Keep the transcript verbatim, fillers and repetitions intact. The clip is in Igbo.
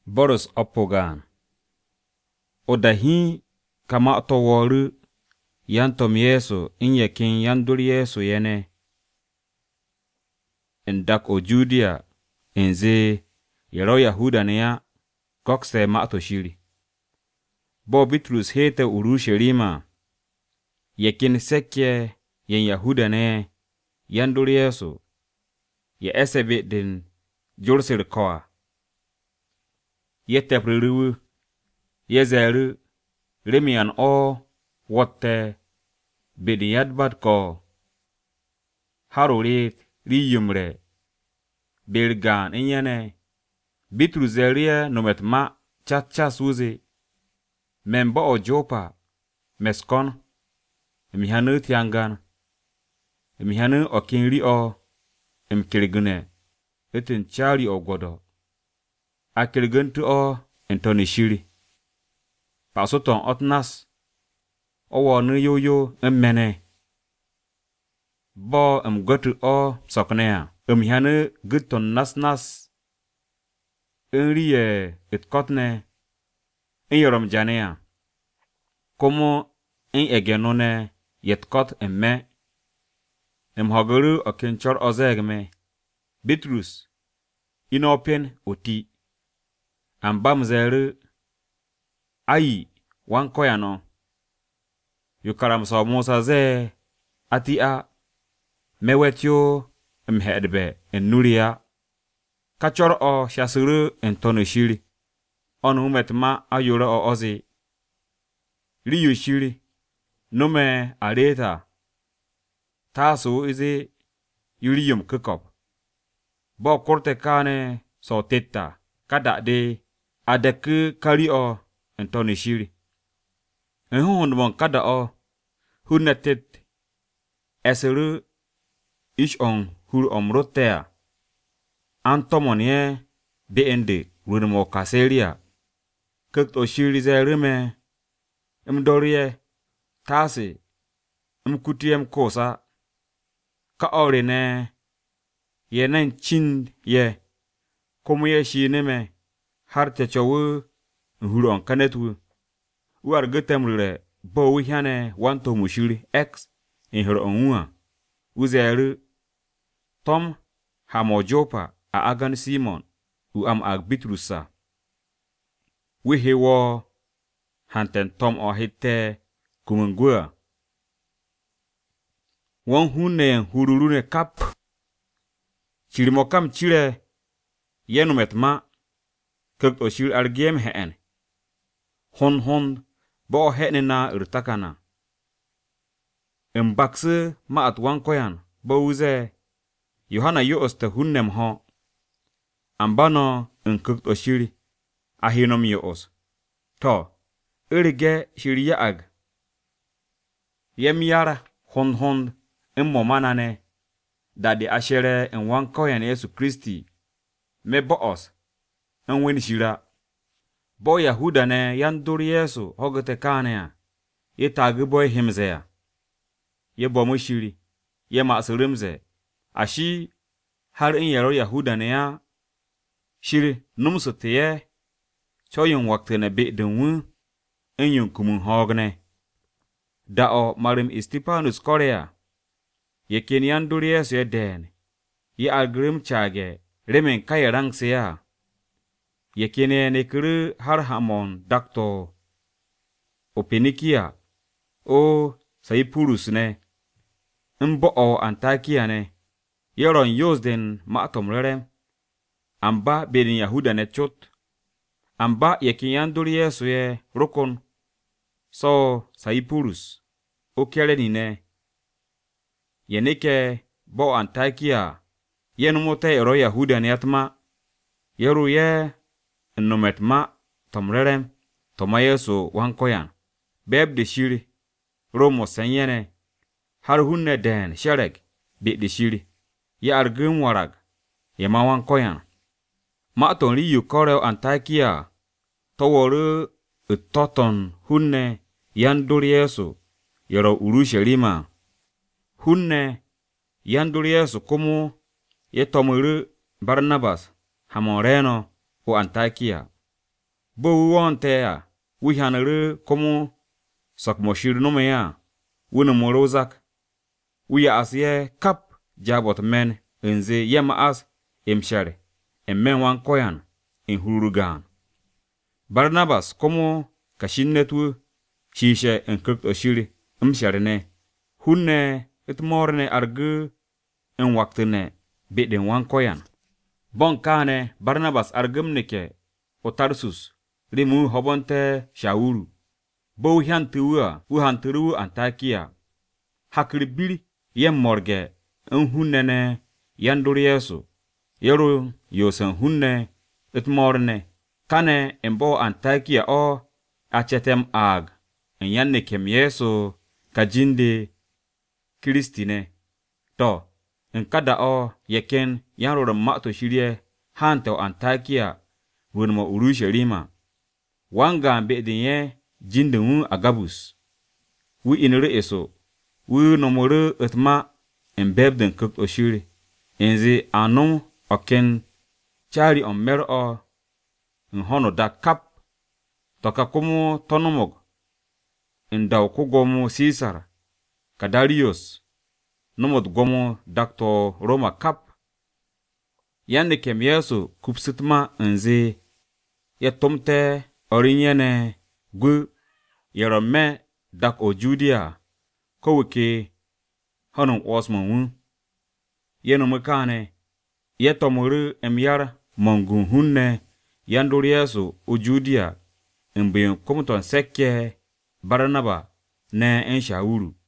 Boris opogan. Odahi kama otoworu yantom Yesu inyekin yandur Yesu yene. Indak o Judea inze yero Yahuda ne ya kokse ma atoshiri. Bo Bitrus hete Urushalima yekin sekye yen Yahuda ne yandur Yesu ye esebe din jursir koa. Ye tepriru ye zeru remian o wotte bidin yadbat ko harurit riyumre bilgan inyane Bitrus zeria nomet ma chat chas uzi membo o Jopa meskon mihanu tiangan mihanu o kinri o mkirigune etin chari o godo akiriguntu o entoni shiri pasoton otnas owo nu yoyo emmene bo mgotu o soknea mihanu guton nas nas enriye itkotne enyorom janea komo en egenone yetkot emme emhoguru okinchor ozegme Bitrus inopen oti ambam zeru ayi wankoyano yukaram so Musa ze ati a mewetyo mhedbe enuria kachor o shasuru entono shiri onu metma ayuro o ozi liyu shiri nume areta taso izi yuriyum kikop bo korte kane so tetta kada de adeku kari o entono shiri enhun bon kada o hunetet esuru ish on hur omrotea antomonie beende runumo kaseria kekto shiri zerume mdorie tasi mkutiem kosa ka orine yenen chin ye komu ye shineme har techowu huron kanetu war gutemrure bo wihyane wanto mushiri x in hur onwa uzeru tom hamojopa a agan Simon u am ag Bitrusa wihewo hanten tom o hitte kumungua won hunne hururune kap chirimokam chire yenumetma kek o shir argiem heen hon hon bo hene na urtakana embakse ma at wankoyan bo uze Yohana yo oste hunnem ho ambano enkek o shiri ahinom yo os to erige shiriya ag yemyara hon hon emmo manane dadi ashere en wankoyan Yesu Kristi me bo os en wen shira bo Yahuda ne yandur Yesu hogote kanea ye tagi boy himzeya ye bomo shiri ye masurimze ashi har in yaro Yahuda ne ya shiri numsutiye choyin waktene be denwu en yunkumun hogne da o marim Istipanus Korea ye ken yandur Yesu ye den ye algrim chage remen kayarang seya ye kene ne kuru har hamon dakto openikia o Saipurus ne mbo o Antakia ne yeron yosden maatom rerem amba bedin Yahuda ne chot amba ye ken yandur Yesu ye rokon so Saipurus o kele ni ne yenike bo Antakia yenumote ero Yahuda ne atma yeru ye nometma tomrerem toma Yesu wankoyan beb de shiri romo senyene har hunne den sherek be de shiri ya argum warag ye ma wankoyan ma ton ri yu koreo Antakia toworu utoton hunne yandur Yesu yero Urushalima hunne yandur Yesu kumu ye tomuru Barnabas hamoreno o Antakia bo wonte ya wi hanere komo sak mo shir no me ya wona mo rozak wi ya asye kap jabot men enze yema as emshare emmen wan koyan in hurugan Barnabas komo kashinnetu shishe en krupt oshiri emshare ne hunne et morne argu en waktene beden wan koyan bon kane Barnabas argum neke o Tarsus rimu hobonte Shaulu bo hyantuwa u hanturu Antakia hakribili yem morge en hunnene yandur Yesu yero yosan hunne et morne kane embo Antakia o achetem ag en yanne kem Yesu kajinde Kristine to en kada o yeken yanro mato shirie hante o Antakia wonmo Urushalima wanga bedinye jindu Agabus wi inere eso wi nomore etma en bebden kukt oshiri enzi anon oken chari on mer o nhono da kap toka komo tonomog endaw ko gomo Caesar Kadarius nomod gomo dakto Roma kap yande kem Yesu kupsitma enzi ya tomte orinyene gu yerome dak o Judea ko wike hanon osman wu yeno mekane ye tomuru emyar mongun hunne yandur Yesu o Judea embe komton sekke Barnaba ne en Shaulu